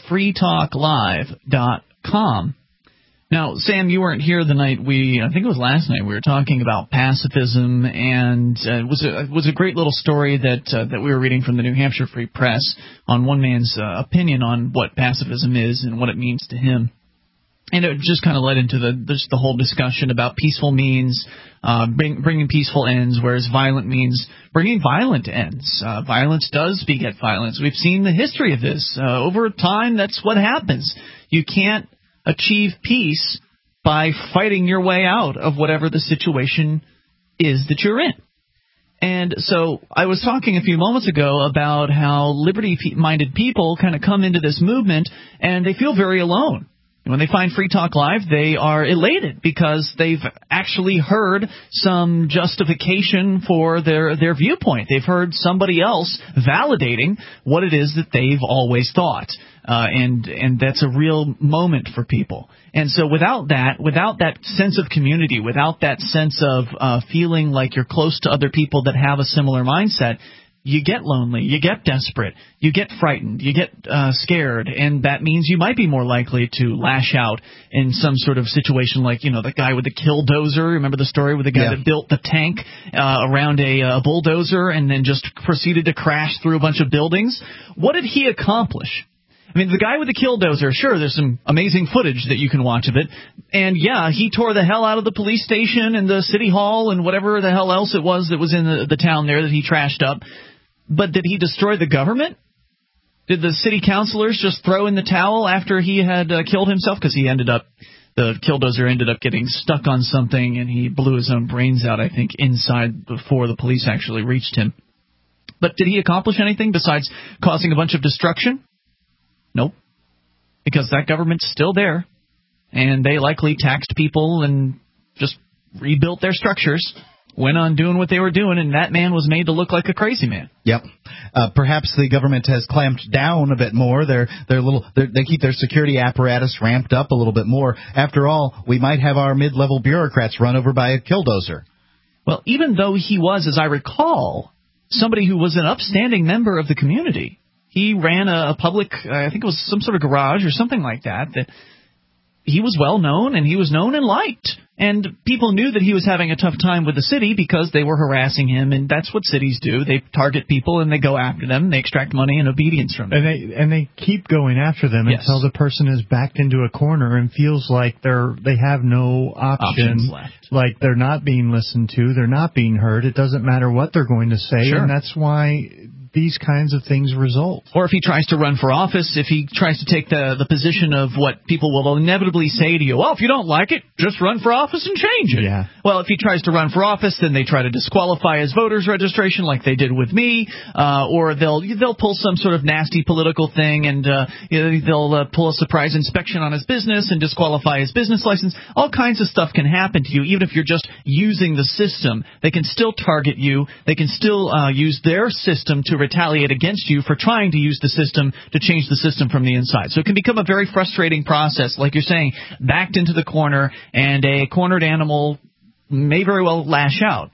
freetalklive.com. Now, Sam, you weren't here the night I think it was last night, we were talking about pacifism, and it was a great little story that we were reading from the New Hampshire Free Press on one man's opinion on what pacifism is and what it means to him. And it just kind of led into the whole discussion about peaceful means bringing peaceful ends, whereas violent means bringing violent ends. Violence does beget violence. We've seen the history of this. Over time, that's what happens. You can't achieve peace by fighting your way out of whatever the situation is that you're in. And so I was talking a few moments ago about how liberty-minded people kind of come into this movement and they feel very alone. When they find Free Talk Live, they are elated because they've actually heard some justification for their viewpoint. They've heard somebody else validating what it is that they've always thought. And that's a real moment for people. And so without that sense of community, without that sense of feeling like you're close to other people that have a similar mindset, you get lonely, you get desperate, you get frightened, you get scared, and that means you might be more likely to lash out in some sort of situation like, the guy with the killdozer. Remember the story with the guy that built the tank around a bulldozer and then just proceeded to crash through a bunch of buildings? What did he accomplish? I mean, the guy with the killdozer, sure, there's some amazing footage that you can watch of it. And, yeah, he tore the hell out of the police station and the city hall and whatever the hell else it was that was in the town there that he trashed up. But did he destroy the government? Did the city councilors just throw in the towel after he had killed himself? Because the killdozer ended up getting stuck on something and he blew his own brains out, I think, inside before the police actually reached him. But did he accomplish anything besides causing a bunch of destruction? Nope. Because that government's still there. And they likely taxed people and just rebuilt their structures. went on doing what they were doing, and that man was made to look like a crazy man. Yep. Perhaps the government has clamped down a bit more. They keep their security apparatus ramped up a little bit more. After all, we might have our mid-level bureaucrats run over by a killdozer. Well, even though he was, as I recall, somebody who was an upstanding member of the community, he ran a public, I think it was some sort of garage or something like that he was well known, and he was known and liked. And people knew that he was having a tough time with the city because they were harassing him, and that's what cities do. They target people, and they go after them, and they extract money and obedience from them. And they keep going after them until the person is backed into a corner and feels like they have no options left. Like they're not being listened to, they're not being heard. It doesn't matter what they're going to say, and that's why these kinds of things result. Or if he tries to run for office, if he tries to take the position of what people will inevitably say to you, well, if you don't like it, just run for office and change it. Yeah. Well, if he tries to run for office, then they try to disqualify his voters registration like they did with me, or they'll pull some sort of nasty political thing, and they'll pull a surprise inspection on his business and disqualify his business license. All kinds of stuff can happen to you, even if you're just using the system. They can still target you. They can still use their system to retaliate against you for trying to use the system to change the system from the inside. So it can become a very frustrating process, like you're saying, backed into the corner, and a cornered animal may very well lash out.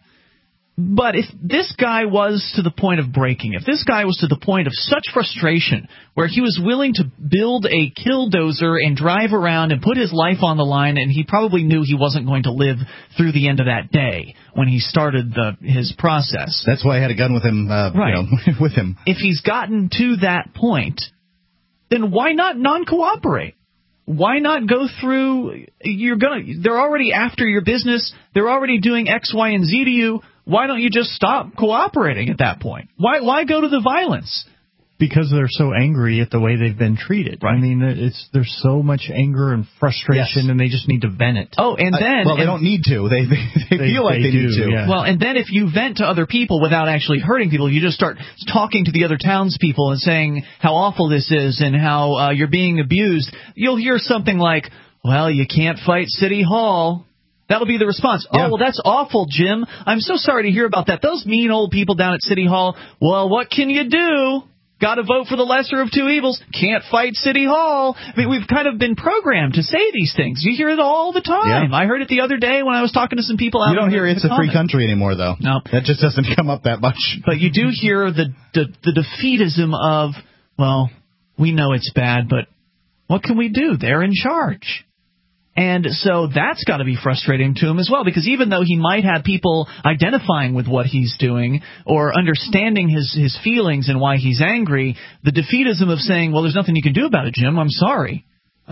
But if this guy was to the point of breaking, if this guy was to the point of such frustration where he was willing to build a killdozer and drive around and put his life on the line, and he probably knew he wasn't going to live through the end of that day when he started his process. That's why I had a gun with him, with him. If he's gotten to that point, then why not non-cooperate? Why not go through? They're already after your business. They're already doing X, Y, and Z to you. Why don't you just stop cooperating at that point? Why go to the violence? Because they're so angry at the way they've been treated. Right. I mean, there's so much anger and frustration, and they just need to vent it. Oh, and then... they don't need to. They feel like they need to. Yeah. Well, and then if you vent to other people without actually hurting people, you just start talking to the other townspeople and saying how awful this is and how you're being abused, you'll hear something like, well, you can't fight City Hall. That'll be the response. Yeah. Oh, well, that's awful, Jim. I'm so sorry to hear about that. Those mean old people down at City Hall. Well, what can you do? Got to vote for the lesser of two evils. Can't fight City Hall. I mean, we've kind of been programmed to say these things. You hear it all the time. Yeah. I heard it the other day when I was talking to some people out. You don't hear It's a Free Country anymore, though. No. That just doesn't come up that much. But you do hear the defeatism of, well, we know it's bad, but what can we do? They're in charge. And so that's got to be frustrating to him as well, because even though he might have people identifying with what he's doing or understanding his feelings and why he's angry, the defeatism of saying, well, there's nothing you can do about it, Jim, I'm sorry.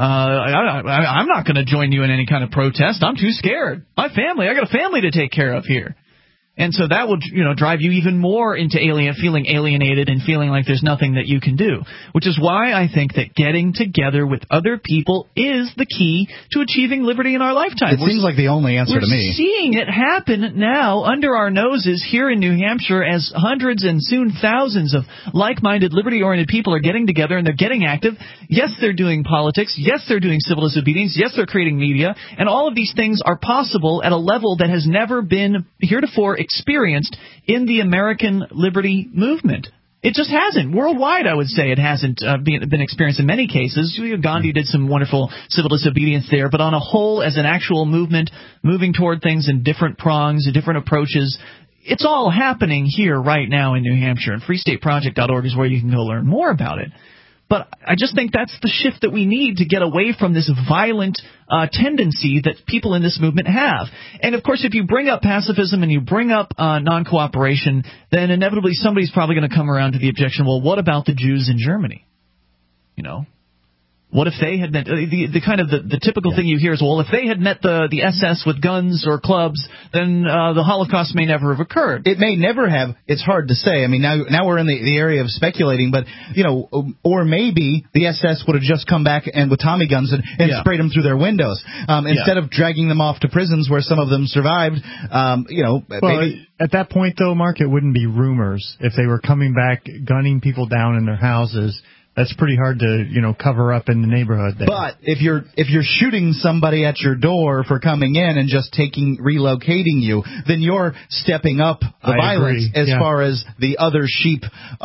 I'm not going to join you in any kind of protest. I'm too scared. I got a family to take care of here. And so that would, drive you even more into feeling alienated and feeling like there's nothing that you can do, which is why I think that getting together with other people is the key to achieving liberty in our lifetime. It seems like the only answer to me. We're seeing it happen now under our noses here in New Hampshire as hundreds and soon thousands of like-minded, liberty-oriented people are getting together and they're getting active. Yes, they're doing politics. Yes, they're doing civil disobedience. Yes, they're creating media. And all of these things are possible at a level that has never been heretofore experienced in the American liberty movement. It just hasn't. Worldwide, I would say it hasn't been experienced in many cases. Gandhi did some wonderful civil disobedience there, but on a whole, as an actual movement, moving toward things in different prongs and different approaches, it's all happening here right now in New Hampshire. And freestateproject.org is where you can go learn more about it. But I just think that's the shift that we need to get away from this violent tendency that people in this movement have. And, of course, if you bring up pacifism and you bring up non-cooperation, then inevitably somebody's probably going to come around to the objection, well, what about the Jews in Germany? What if they had met the typical thing you hear is, well, if they had met the SS with guns or clubs, then the Holocaust may never have occurred. It may never have. It's hard to say. I mean, now we're in the area of speculating, but or maybe the SS would have just come back and with Tommy guns and sprayed them through their windows instead of dragging them off to prisons where some of them survived. Maybe. At that point, though, Mark, it wouldn't be rumors if they were coming back, gunning people down in their houses. that's pretty hard to, cover up in the neighborhood there. But if you're shooting somebody at your door for coming in and just relocating you, then you're stepping up the violence as far as the other sheep.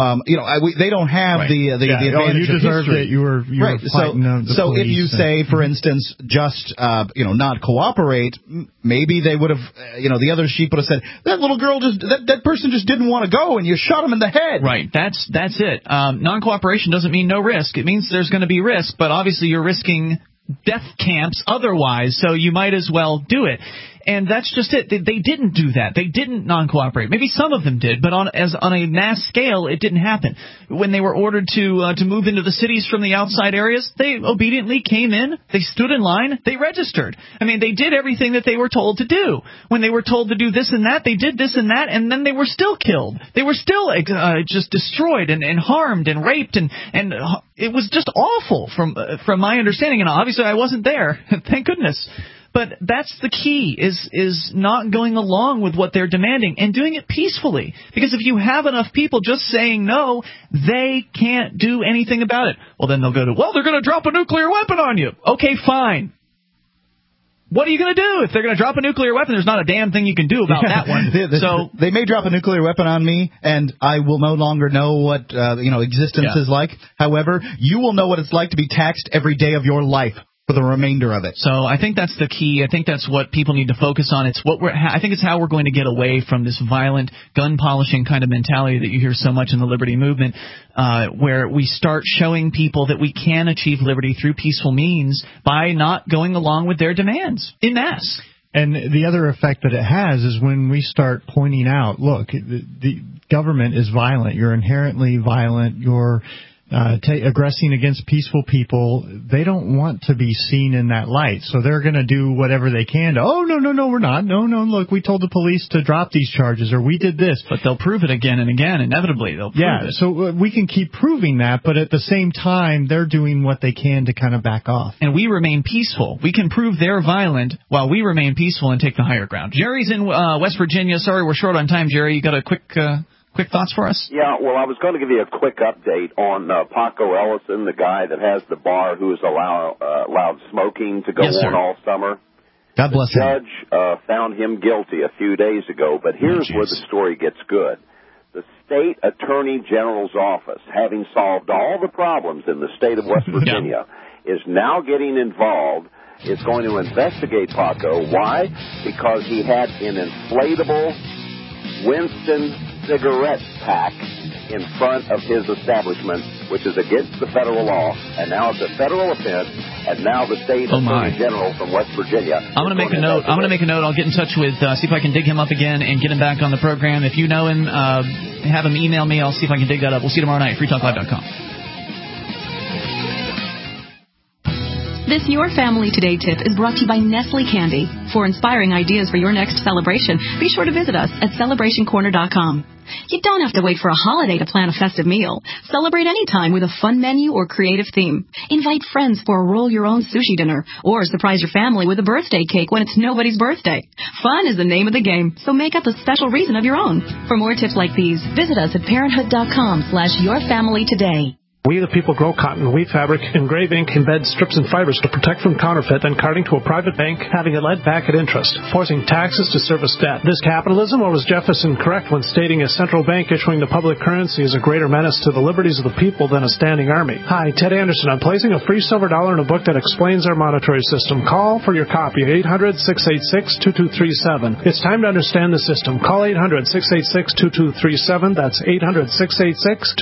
They don't have the advantage you of deserved history. it. You were fighting the so if police you say, for instance, just not cooperate, maybe they would have, the other sheep would have said, that little girl that person just didn't want to go, and you shot him in the head. Right. That's it. Non-cooperation doesn't mean no risk. It means there's going to be risk, but obviously you're risking death camps otherwise, so you might as well do it. And that's just it. They didn't do that. They didn't non-cooperate. Maybe some of them did, but on a mass scale, it didn't happen. When they were ordered to move into the cities from the outside areas, they obediently came in. They stood in line. They registered. I mean, they did everything that they were told to do. When they were told to do this and that, they did this and that, and then they were still killed. They were still just destroyed and harmed and raped, and it was just awful from my understanding. And obviously, I wasn't there. Thank goodness. But that's the key, is not going along with what they're demanding and doing it peacefully. Because if you have enough people just saying no, they can't do anything about it. Well, then they'll go to, they're going to drop a nuclear weapon on you. Okay, fine. What are you going to do? If they're going to drop a nuclear weapon, there's not a damn thing you can do about that one. So they may drop a nuclear weapon on me, and I will no longer know what existence is like. However, you will know what it's like to be taxed every day of your life for the remainder of it. So I think that's the key. I think that's what people need to focus on. I think it's how we're going to get away from this violent, gun polishing kind of mentality that you hear so much in the liberty movement, where we start showing people that we can achieve liberty through peaceful means by not going along with their demands en masse. And the other effect that it has is when we start pointing out, look, the government is violent. You're inherently violent. You're aggressing against peaceful people. They don't want to be seen in that light, so they're going to do whatever they can to, no, we're not. No, look, we told the police to drop these charges, or we did this. But they'll prove it again and again. Inevitably, they'll prove it. So we can keep proving that, but at the same time, they're doing what they can to kind of back off. And we remain peaceful. We can prove they're violent while we remain peaceful and take the higher ground. Jerry's in West Virginia. Sorry, we're short on time, Jerry. You got a quick thoughts for us? Yeah, well, I was going to give you a quick update on Paco Ellison, the guy that has the bar who has allowed smoking to go on all summer. God bless him. The judge found him guilty a few days ago, but here's where the story gets good. The state attorney general's office, having solved all the problems in the state of West Virginia, is now getting involved. It's going to investigate Paco. Why? Because he had an inflatable Winston cigarette pack in front of his establishment, which is against the federal law, and now it's a federal offense, and now the state attorney general from West Virginia. I'm going to make a note. I'll get in touch with, see if I can dig him up again and get him back on the program. If you know him, have him email me. I'll see if I can dig that up. We'll see you tomorrow night. freetalklive.com. This Your Family Today tip is brought to you by Nestle Candy. For inspiring ideas for your next celebration, be sure to visit us at CelebrationCorner.com. You don't have to wait for a holiday to plan a festive meal. Celebrate anytime with a fun menu or creative theme. Invite friends for a roll-your-own sushi dinner, or surprise your family with a birthday cake when it's nobody's birthday. Fun is the name of the game, so make up a special reason of your own. For more tips like these, visit us at parenthood.com/yourfamilytoday. We the people grow cotton, weave fabric, engrave ink, embed strips and fibers to protect from counterfeit and carting to a private bank, having it lent back at interest, forcing taxes to service debt. This capitalism, or was Jefferson correct when stating a central bank issuing the public currency is a greater menace to the liberties of the people than a standing army? Hi, Ted Anderson. I'm placing a free silver dollar in a book that explains our monetary system. Call for your copy at 800-686-2237. It's time to understand the system. Call 800-686-2237. That's 800-686-2237.